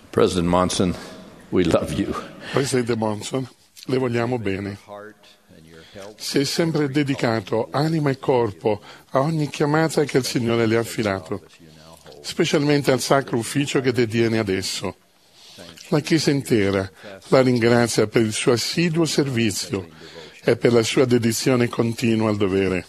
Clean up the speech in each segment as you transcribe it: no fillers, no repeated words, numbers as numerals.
President Monson, we love you. Presidente Monson, le vogliamo bene. Si è sempre dedicato anima e corpo a ogni chiamata che il Signore le ha affidato, specialmente al sacro ufficio che detiene adesso. La Chiesa intera la ringrazia per il suo assiduo servizio e per la sua dedizione continua al dovere.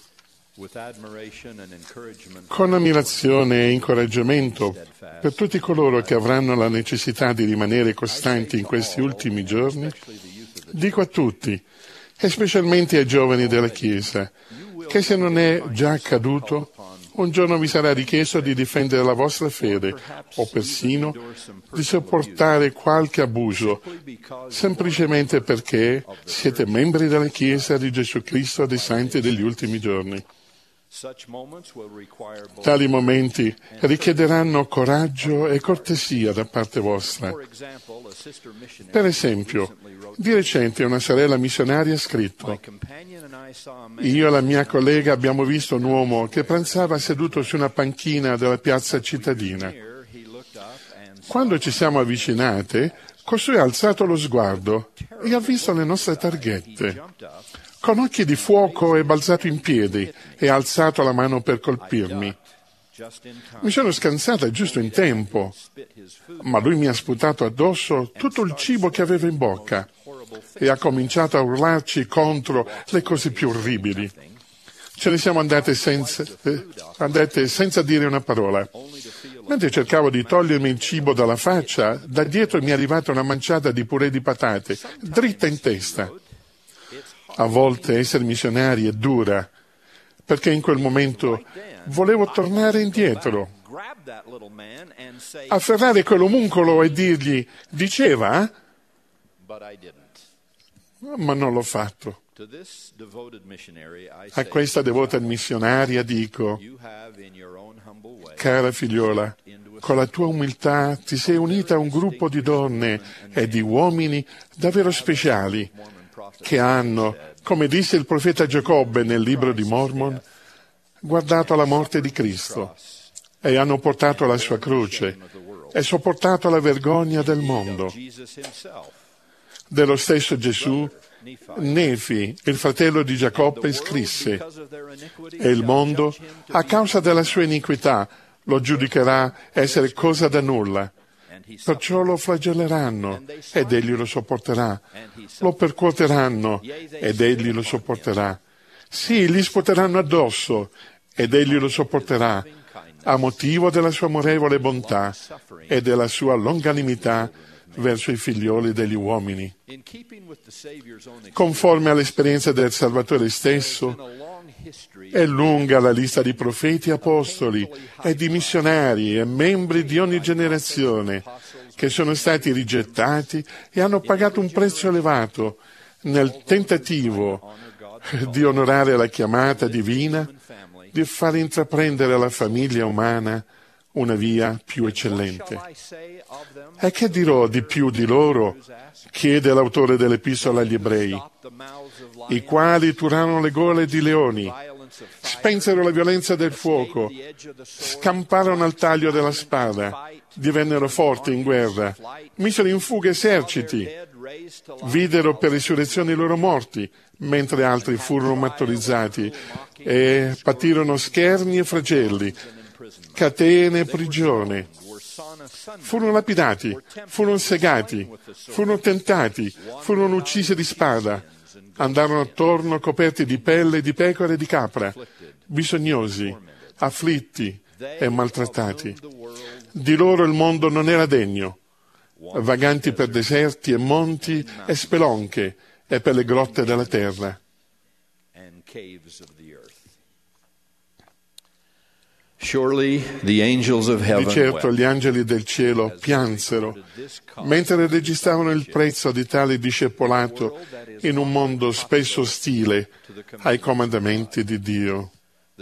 Con ammirazione e incoraggiamento per tutti coloro che avranno la necessità di rimanere costanti in questi ultimi giorni, dico a tutti, e specialmente ai giovani della Chiesa, che se non è già accaduto, un giorno vi sarà richiesto di difendere la vostra fede o persino di sopportare qualche abuso, semplicemente perché siete membri della Chiesa di Gesù Cristo dei Santi degli ultimi giorni. Tali momenti richiederanno coraggio e cortesia da parte vostra. Per esempio, di recente una sorella missionaria ha scritto: io e la mia collega abbiamo visto un uomo che pranzava seduto su una panchina della piazza cittadina. Quando ci siamo avvicinate, costui ha alzato lo sguardo e ha visto le nostre targhette. Con occhi di fuoco è balzato in piedi e ha alzato la mano per colpirmi. Mi sono scansata giusto in tempo, ma lui mi ha sputato addosso tutto il cibo che aveva in bocca e ha cominciato a urlarci contro le cose più orribili. Ce ne siamo andate senza dire una parola. Mentre cercavo di togliermi il cibo dalla faccia, da dietro mi è arrivata una manciata di purè di patate, dritta in testa. A volte essere missionari è dura, perché in quel momento volevo tornare indietro, afferrare quell'omuncolo e dirgli, diceva? Ma non l'ho fatto. A questa devota missionaria dico, cara figliola, con la tua umiltà ti sei unita a un gruppo di donne e di uomini davvero speciali, che hanno, come disse il profeta Giacobbe nel libro di Mormon, guardato la morte di Cristo e hanno portato la sua croce e sopportato la vergogna del mondo. Dello stesso Gesù, Nefi, il fratello di Giacobbe, scrisse: e il mondo, a causa della sua iniquità, lo giudicherà essere cosa da nulla. Perciò lo flagelleranno ed egli lo sopporterà, lo percuoteranno ed egli lo sopporterà. Sì, gli sputeranno addosso ed egli lo sopporterà, a motivo della sua amorevole bontà e della sua longanimità verso i figlioli degli uomini. Conforme all'esperienza del Salvatore stesso, è lunga la lista di profeti e apostoli e di missionari e membri di ogni generazione che sono stati rigettati e hanno pagato un prezzo elevato nel tentativo di onorare la chiamata divina, di far intraprendere alla famiglia umana una via più eccellente. E che dirò di più di loro? Chiede l'autore dell'Epistola agli Ebrei, i quali turarono le gole di leoni, spensero la violenza del fuoco, scamparono al taglio della spada, divennero forti in guerra, misero in fuga eserciti, videro per risurrezione i loro morti, mentre altri furono martorizzati e patirono scherni e flagelli, catene e prigione. Furono lapidati, furono segati, furono tentati, furono uccisi di spada, andarono attorno coperti di pelle di pecora e di capra, bisognosi, afflitti e maltrattati. Di loro il mondo non era degno, vaganti per deserti e monti e spelonche e per le grotte della terra. Di certo gli angeli del cielo piansero mentre registravano il prezzo di tale discepolato in un mondo spesso ostile ai comandamenti di Dio.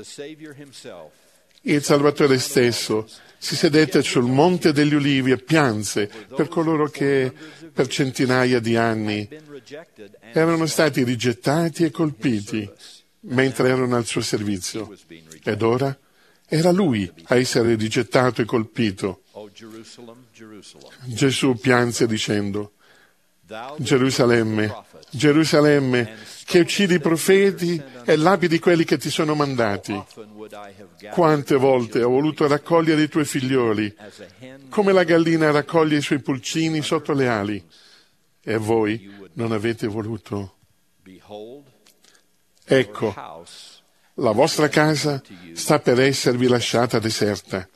Il Salvatore stesso si sedette sul Monte degli Ulivi e pianse per coloro che per centinaia di anni erano stati rigettati e colpiti mentre erano al suo servizio. Ed ora era lui a essere rigettato e colpito. Gesù pianse dicendo: Gerusalemme, Gerusalemme, che uccidi i profeti e lapidi quelli che ti sono mandati. Quante volte ho voluto raccogliere i tuoi figlioli, come la gallina raccoglie i suoi pulcini sotto le ali, e voi non avete voluto. Ecco, la vostra casa sta per esservi lasciata deserta.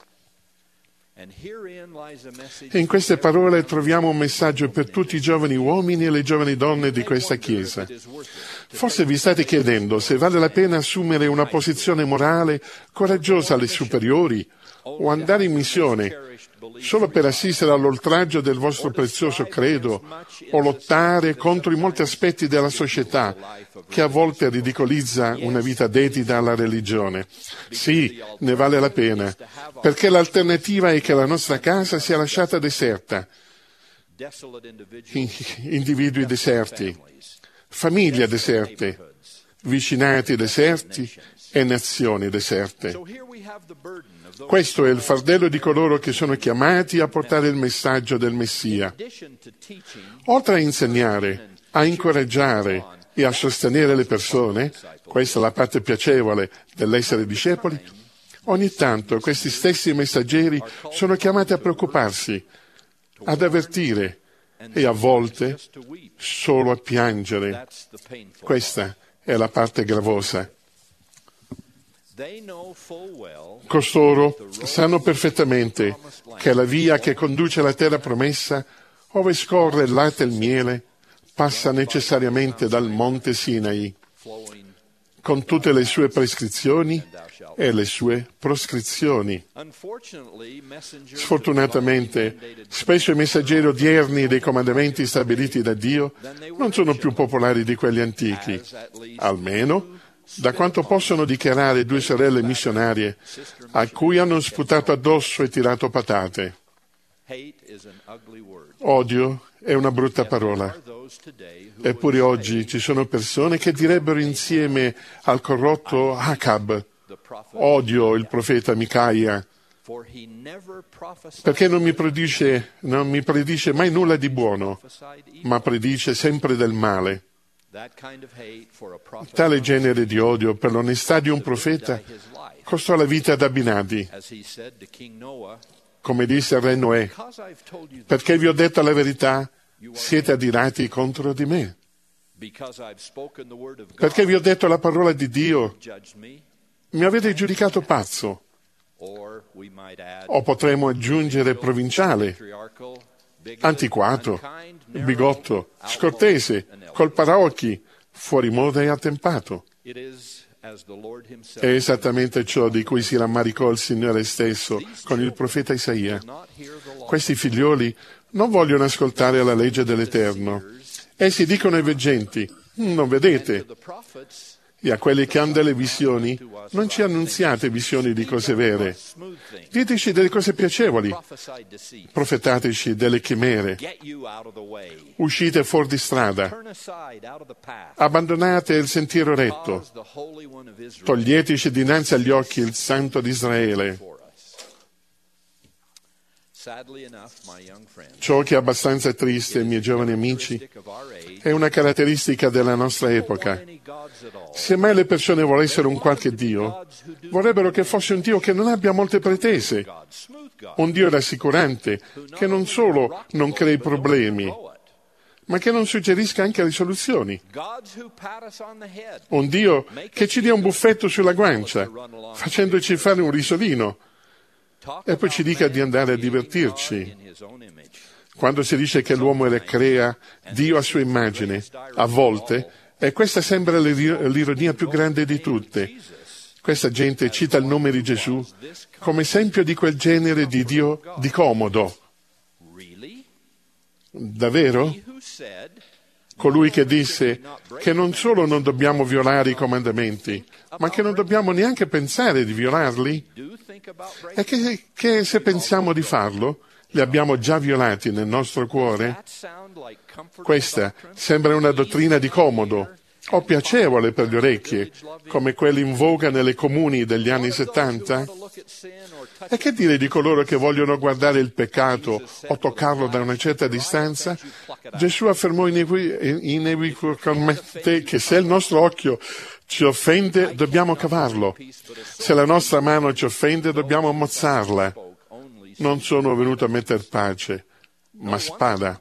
E in queste parole troviamo un messaggio per tutti i giovani uomini e le giovani donne di questa Chiesa. Forse vi state chiedendo se vale la pena assumere una posizione morale coraggiosa alle superiori o andare in missione solo per assistere all'oltraggio del vostro prezioso credo o lottare contro i molti aspetti della società che a volte ridicolizza una vita dedita alla religione. Sì, ne vale la pena, perché l'alternativa è che la nostra casa sia lasciata deserta. Individui deserti, famiglie deserte, vicinati deserti e nazioni deserte. Questo è il fardello di coloro che sono chiamati a portare il messaggio del Messia. Oltre a insegnare, a incoraggiare e a sostenere le persone, questa è la parte piacevole dell'essere discepoli, ogni tanto questi stessi messaggeri sono chiamati a preoccuparsi, ad avvertire e a volte solo a piangere. Questa è la parte gravosa. Costoro sanno perfettamente che la via che conduce alla terra promessa, ove scorre il latte e il miele, passa necessariamente dal monte Sinai, con tutte le sue prescrizioni e le sue proscrizioni. Sfortunatamente, spesso i messaggeri odierni dei comandamenti stabiliti da Dio non sono più popolari di quelli antichi, almeno da quanto possono dichiarare due sorelle missionarie a cui hanno sputato addosso e tirato patate. Odio è una brutta parola. Eppure oggi ci sono persone che direbbero insieme al corrotto Acab: odio il profeta Micaia, perché non mi predice mai nulla di buono, ma predice sempre del male. Tale genere di odio per l'onestà di un profeta costò la vita ad Abinadi. Come disse il re Noè: perché vi ho detto la verità, siete adirati contro di me. Perché vi ho detto la parola di Dio, mi avete giudicato pazzo. O potremmo aggiungere provinciale, antiquato, bigotto, scortese, col paraocchi, fuori moda e attempato. È esattamente ciò di cui si rammaricò il Signore stesso con il profeta Isaia. Questi figlioli non vogliono ascoltare la legge dell'Eterno. Essi dicono ai veggenti: non vedete? E a quelli che hanno delle visioni, non ci annunziate visioni di cose vere. Diteci delle cose piacevoli. Profetateci delle chimere. Uscite fuori di strada. Abbandonate il sentiero retto. Toglieteci dinanzi agli occhi il Santo di Israele. Ciò che è abbastanza triste, miei giovani amici, è una caratteristica della nostra epoca. Se mai le persone volessero un qualche Dio, vorrebbero che fosse un Dio che non abbia molte pretese, un Dio rassicurante, che non solo non crei problemi, ma che non suggerisca anche risoluzioni. Un Dio che ci dia un buffetto sulla guancia, facendoci fare un risolino, e poi ci dica di andare a divertirci. Quando si dice che l'uomo crea Dio a sua immagine, a volte, e questa sembra l'ironia più grande di tutte, questa gente cita il nome di Gesù come esempio di quel genere di Dio di comodo. Davvero? Colui che disse che non solo non dobbiamo violare i comandamenti, ma che non dobbiamo neanche pensare di violarli? E che se pensiamo di farlo, li abbiamo già violati nel nostro cuore? Questa sembra una dottrina di comodo, o piacevole per le orecchie, come quelli in voga nelle comuni degli anni 70? E che dire di coloro che vogliono guardare il peccato o toccarlo da una certa distanza? Gesù affermò inequivocabilmente che se il nostro occhio ci offende, dobbiamo cavarlo. Se la nostra mano ci offende, dobbiamo mozzarla. Non sono venuto a mettere pace, ma spada.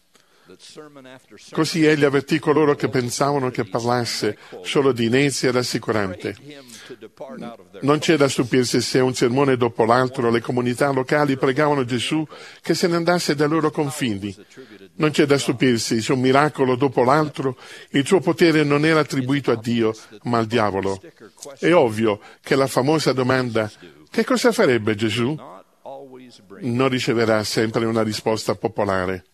Così egli avvertì coloro che pensavano che parlasse solo di inezia e rassicurante. Non c'è da stupirsi se un sermone dopo l'altro le comunità locali pregavano Gesù che se ne andasse dai loro confini. Non c'è da stupirsi se un miracolo dopo l'altro il suo potere non era attribuito a Dio, ma al diavolo. È ovvio che la famosa domanda «Che cosa farebbe Gesù?» non riceverà sempre una risposta popolare.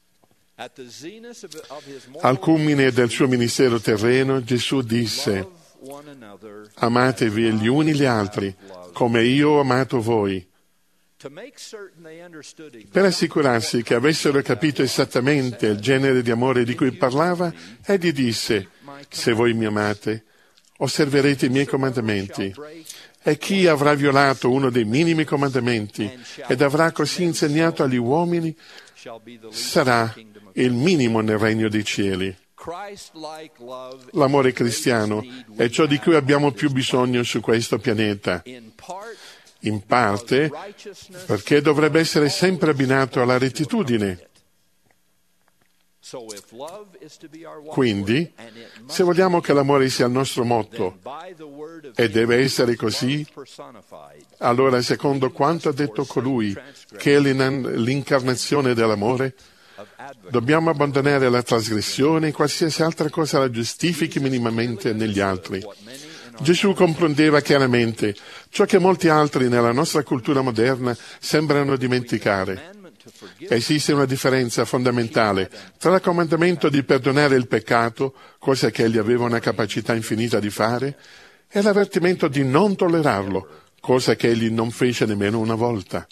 Al culmine del suo ministero terreno, Gesù disse: «Amatevi gli uni gli altri, come io ho amato voi». Per assicurarsi che avessero capito esattamente il genere di amore di cui parlava, egli disse: «Se voi mi amate, osserverete i miei comandamenti. E chi avrà violato uno dei minimi comandamenti ed avrà così insegnato agli uomini sarà il minimo nel regno dei cieli». L'amore cristiano è ciò di cui abbiamo più bisogno su questo pianeta. In parte perché dovrebbe essere sempre abbinato alla rettitudine. Quindi, se vogliamo che l'amore sia il nostro motto, e deve essere così, allora secondo quanto ha detto colui che è l'incarnazione dell'amore, dobbiamo abbandonare la trasgressione e qualsiasi altra cosa la giustifichi minimamente negli altri. Gesù comprendeva chiaramente ciò che molti altri nella nostra cultura moderna sembrano dimenticare. Esiste una differenza fondamentale tra il comandamento di perdonare il peccato, cosa che egli aveva una capacità infinita di fare, e l'avvertimento di non tollerarlo, cosa che egli non fece nemmeno una volta.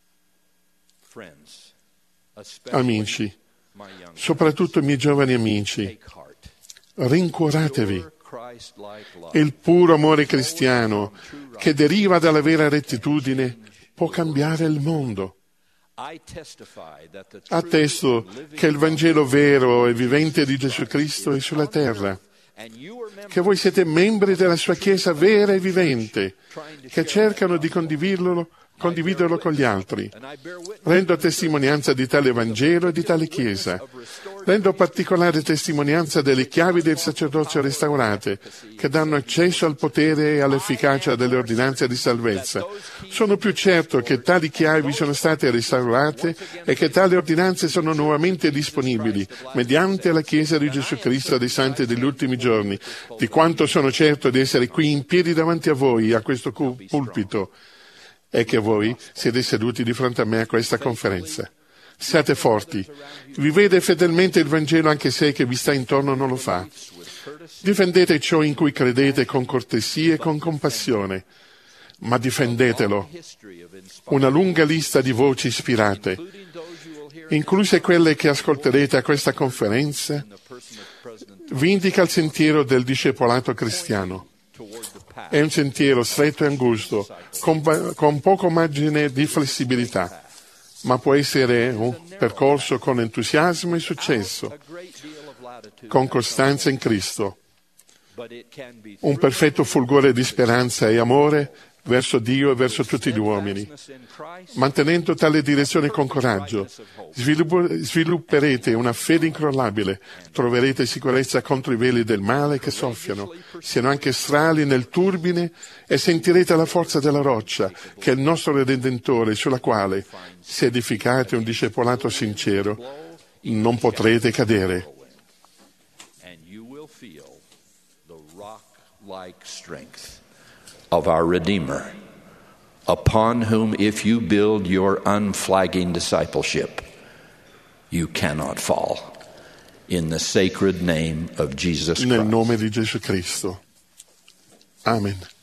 Amici, soprattutto i miei giovani amici, rincuoratevi. Il puro amore cristiano, che deriva dalla vera rettitudine, può cambiare il mondo. Attesto che il Vangelo vero e vivente di Gesù Cristo è sulla terra, che voi siete membri della sua Chiesa vera e vivente, che cercano di condividerlo con gli altri. Rendo testimonianza di tale Vangelo e di tale Chiesa. Rendo particolare testimonianza delle chiavi del sacerdozio restaurate, che danno accesso al potere e all'efficacia delle ordinanze di salvezza. Sono più certo che tali chiavi sono state restaurate e che tali ordinanze sono nuovamente disponibili, mediante la Chiesa di Gesù Cristo dei Santi degli ultimi giorni, di quanto sono certo di essere qui in piedi davanti a voi, a questo pulpito, e che voi siete seduti di fronte a me a questa conferenza. Siate forti, vivete fedelmente il Vangelo anche se chi vi sta intorno non lo fa. Difendete ciò in cui credete con cortesia e con compassione, ma difendetelo. Una lunga lista di voci ispirate, incluse quelle che ascolterete a questa conferenza, vi indica il sentiero del discepolato cristiano. È un sentiero stretto e angusto, con poco margine di flessibilità, ma può essere un percorso con entusiasmo e successo, con costanza in Cristo. Un perfetto fulgore di speranza e amore verso Dio e verso tutti gli uomini. Mantenendo tale direzione con coraggio, svilupperete una fede incrollabile, troverete sicurezza contro i veli del male che soffiano, siano anche strali nel turbine, e sentirete la forza della roccia, che è il nostro Redentore, sulla quale, se edificate un discepolato sincero, non potrete cadere. Of our Redeemer, upon whom if you build your unflagging discipleship, you cannot fall. In the sacred name of Jesus Christ. Nel nome di Gesù Cristo. Amen.